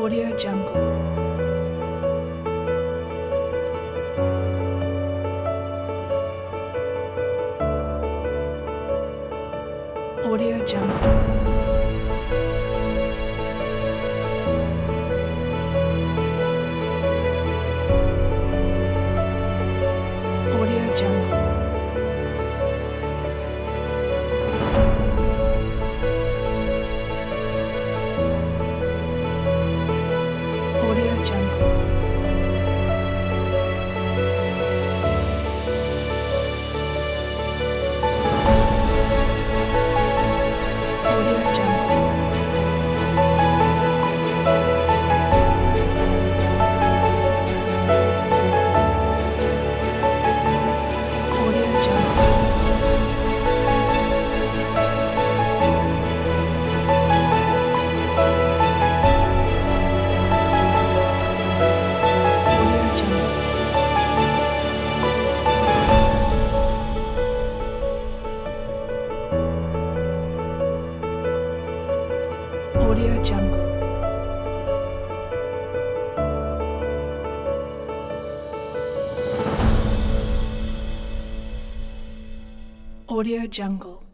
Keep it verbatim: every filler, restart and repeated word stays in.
Audio Jungle. Audio Jungle. Audio Jungle. Audio Jungle. Audio Jungle. Audio Jungle. Audio Jungle. Audio Jungle. Audio Jungle.